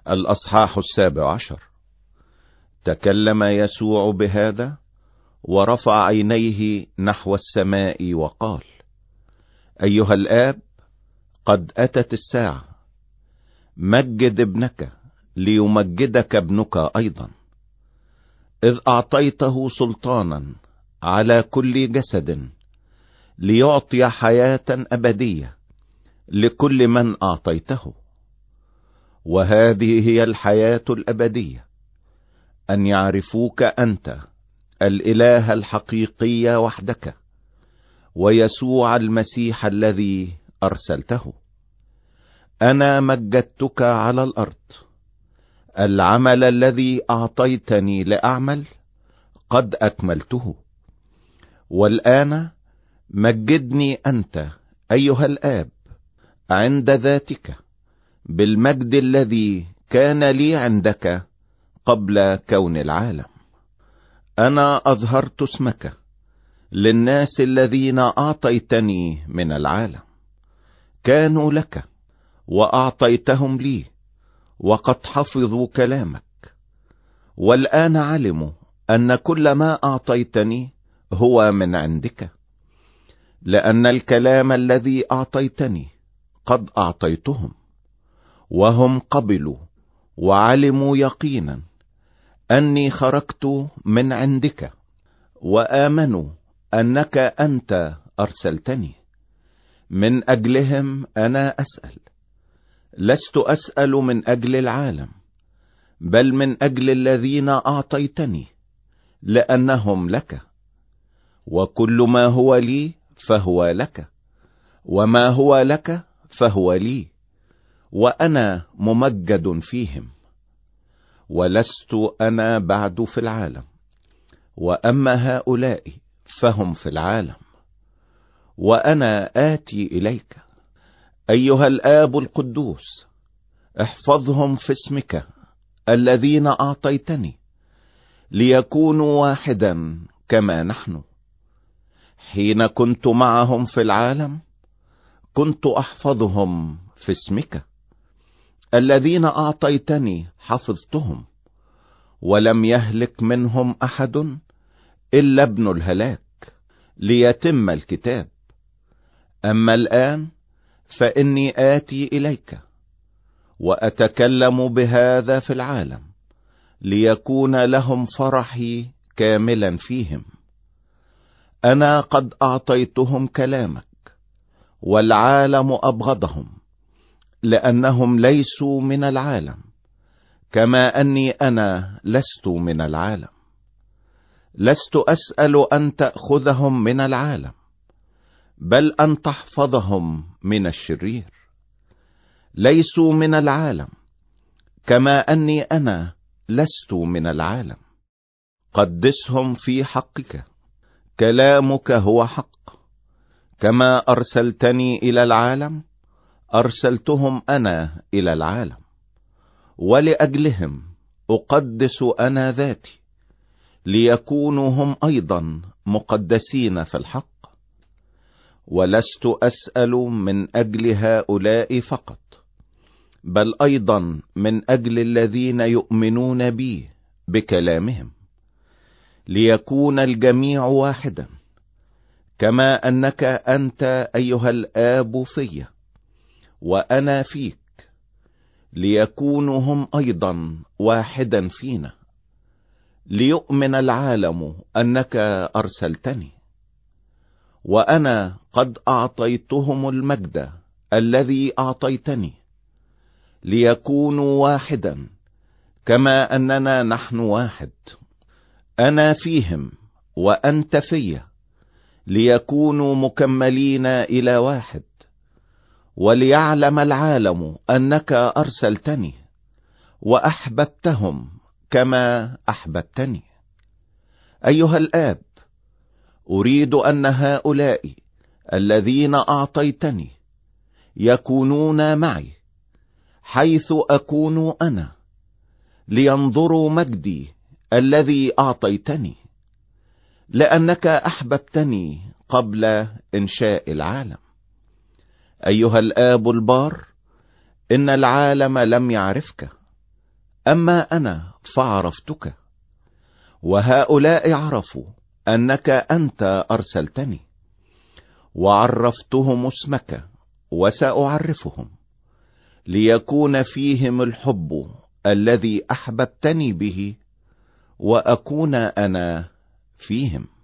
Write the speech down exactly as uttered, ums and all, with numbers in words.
الأصحاح السابع عشر. تكلم يسوع بهذا ورفع عينيه نحو السماء وقال: أيها الآب، قد أتت الساعة، مجد ابنك ليمجدك ابنك أيضا، إذ أعطيته سلطانا على كل جسد ليعطي حياة أبدية لكل من أعطيته. وهذه هي الحياة الأبدية، أن يعرفوك أنت الإله الحقيقي وحدك، ويسوع المسيح الذي أرسلته. أنا مجدتك على الأرض، العمل الذي أعطيتني لأعمل قد أكملته، والآن مجدني أنت أيها الآب عند ذاتك بالمجد الذي كان لي عندك قبل كون العالم. أنا أظهرت اسمك للناس الذين أعطيتني من العالم، كانوا لك وأعطيتهم لي، وقد حفظوا كلامك، والآن علموا أن كل ما أعطيتني هو من عندك، لأن الكلام الذي أعطيتني قد أعطيتهم، وهم قبلوا وعلموا يقينا أني خرجت من عندك، وآمنوا أنك أنت أرسلتني. من أجلهم أنا أسأل، لست أسأل من أجل العالم، بل من أجل الذين أعطيتني، لأنهم لك، وكل ما هو لي فهو لك، وما هو لك فهو لي، وأنا ممجد فيهم. ولست أنا بعد في العالم، وأما هؤلاء فهم في العالم، وأنا آتي إليك. أيها الآب القدوس، احفظهم في اسمك الذين أعطيتني، ليكونوا واحدا كما نحن. حين كنت معهم في العالم كنت أحفظهم في اسمك، الذين أعطيتني حفظتهم، ولم يهلك منهم أحد إلا ابن الهلاك، ليتم الكتاب. أما الآن فإني آتي إليك، وأتكلم بهذا في العالم، ليكون لهم فرحي كاملا فيهم. أنا قد أعطيتهم كلامك، والعالم أبغضهم، لأنهم ليسوا من العالم، كما أني أنا لست من العالم. لست أسأل أن تأخذهم من العالم، بل أن تحفظهم من الشرير. ليسوا من العالم، كما أني أنا لست من العالم. قدسهم في حقك، كلامك هو حق. كما أرسلتني إلى العالم أرسلتهم أنا إلى العالم، ولأجلهم أقدس أنا ذاتي، ليكونوا هم أيضا مقدسين في الحق. ولست أسأل من أجل هؤلاء فقط، بل أيضا من أجل الذين يؤمنون بي بكلامهم، ليكون الجميع واحدا، كما أنك أنت أيها الآب في وأنا فيك، ليكونوا هم أيضا واحدا فينا، ليؤمن العالم أنك أرسلتني. وأنا قد أعطيتهم المجد الذي أعطيتني، ليكونوا واحدا كما أننا نحن واحد، أنا فيهم وأنت في، ليكونوا مكملين إلى واحد، وليعلم العالم أنك أرسلتني وأحببتهم كما أحببتني. أيها الآب، أريد أن هؤلاء الذين أعطيتني يكونون معي حيث أكون أنا، لينظروا مجدي الذي أعطيتني، لأنك أحببتني قبل إنشاء العالم. أيها الآب البار، إن العالم لم يعرفك، أما أنا فعرفتك، وهؤلاء عرفوا أنك أنت أرسلتني، وعرفتهم اسمك وسأعرفهم، ليكون فيهم الحب الذي أحببتني به، وأكون أنا فيهم.